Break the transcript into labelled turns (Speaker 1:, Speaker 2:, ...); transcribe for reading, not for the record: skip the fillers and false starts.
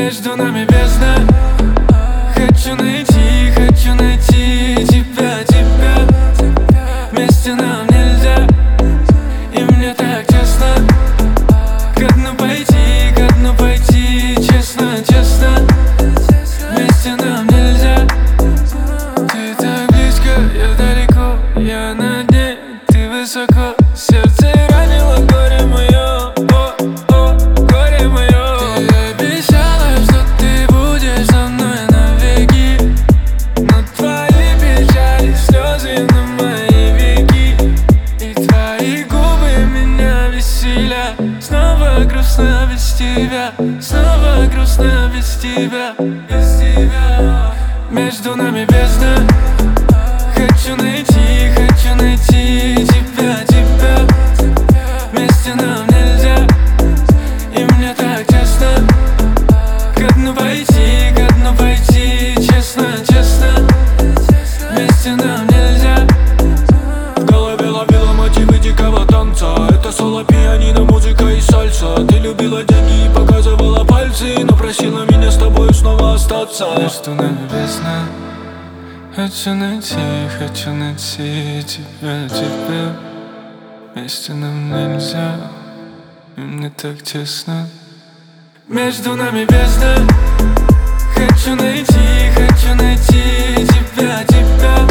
Speaker 1: Между нами бездна. Хочу найти тебя, тебя. Вместе нам нельзя, и мне так честно. Ко дну пойти, честно, честно. Вместе нам нельзя. Ты так близко, я далеко, я на дне, ты высоко. Сердце ранило горе мое, о, горе мое. Ты обещала, что ты будешь со мной навеки, но твои печали, слезы на мои веки, и твои губы меня веселят. Снова грустно без тебя, снова грустно без тебя, без тебя. Между нами бездна. Хочу найти тебя, тебя. Вместе нам нельзя, и мне так честно. Ко дну пойти, честно, честно. Вместе нам нельзя.
Speaker 2: В голове ловила мотивы дикого танца. Это соло, пианино, музыка и сальса. Ты любила деньги и показывала пальцы, но просила меня с тобой снова остаться.
Speaker 1: Между нами бездна. Хочу найти тебя, тебя. Вместе нам нельзя, и мне так честно. Между нами бездна. Хочу найти тебя, тебя.